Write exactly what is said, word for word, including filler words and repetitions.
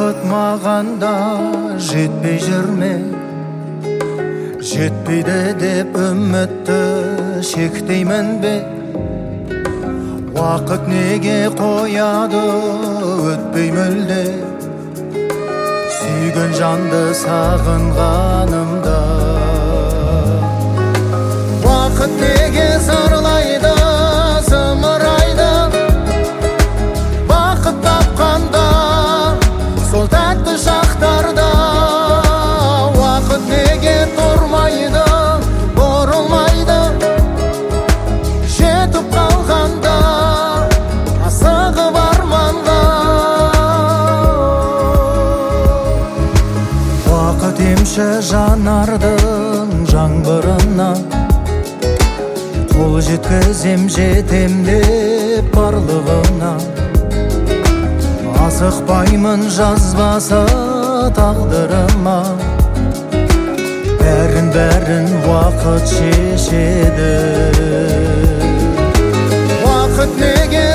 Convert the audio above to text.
Уақыт мағанда жетпей жүр ме? Жетпейді деп үмітті шектеймін бе? Уақыт неге қояды өтпей мүлде? Сүйген жанды сағынғанымда. Уақыт неге зарлайды, зымырайды? Бақыт тапқанда, сол тәтті шақтарда. Уақыт неге тұрмайды, бұрылмайды? Жетіп қалғанда, асығып арманға. Уақыт емші жанардың жаңбырына, қол жеткізем жетем деп барлығына. Асықпаймын жазбасы тағдырыма, бәрін бәрін уақыт шешеді. Уақыт неге